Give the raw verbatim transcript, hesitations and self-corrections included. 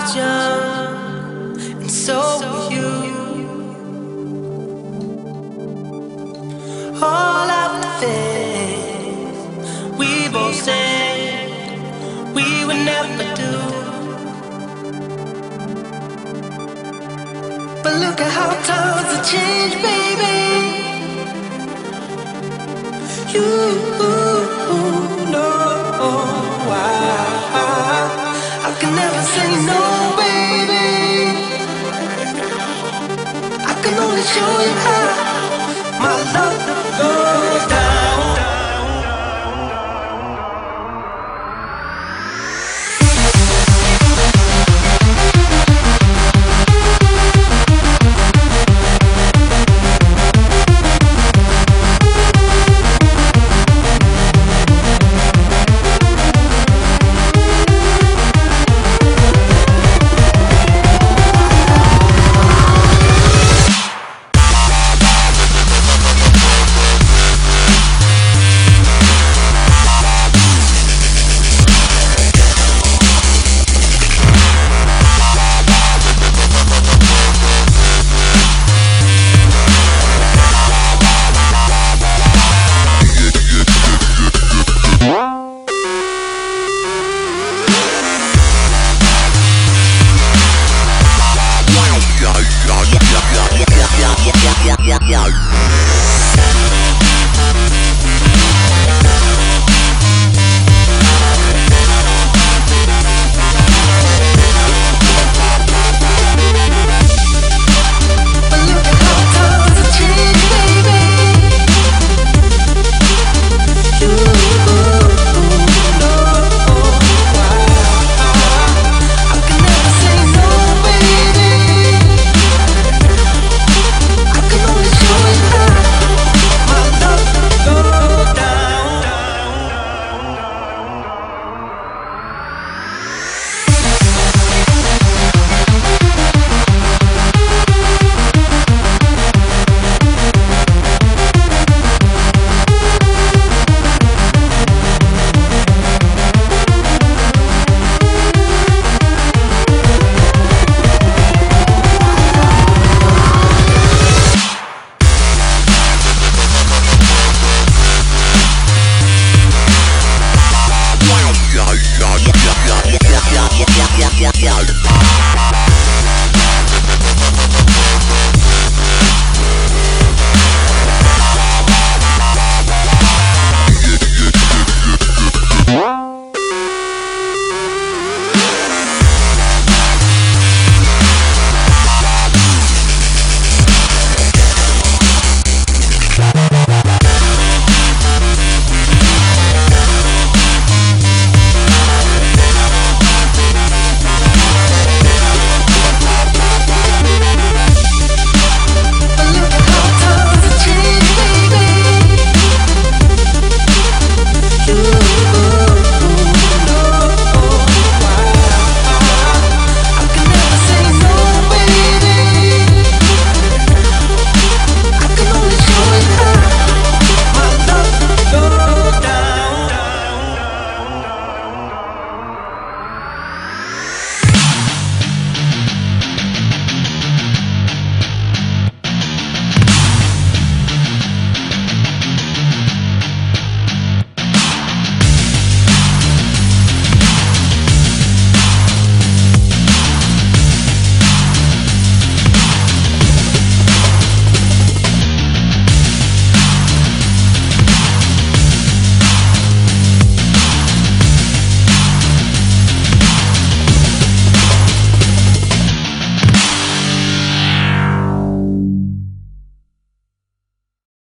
was young, and so were you. All of the things we both said we would never do. But look at how times have changed, baby. You know why I can never say no, baby. I can only show you how my love goes down. Yeah, yeah, yeah, yeah, yeah, yeah, yeah, yeah, yeah.